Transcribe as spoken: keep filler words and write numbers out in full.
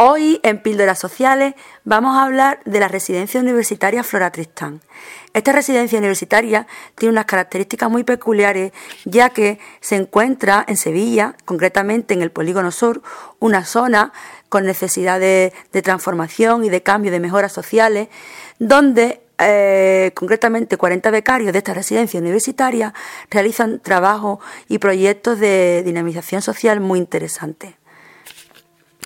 Hoy en Píldoras Sociales vamos a hablar de la residencia universitaria Flora Tristán. Esta residencia universitaria tiene unas características muy peculiares, ya que se encuentra en Sevilla, concretamente en el Polígono Sur, una zona con necesidades de transformación y de cambio, de mejoras sociales, donde eh, concretamente cuarenta becarios de esta residencia universitaria realizan trabajos y proyectos de dinamización social muy interesantes.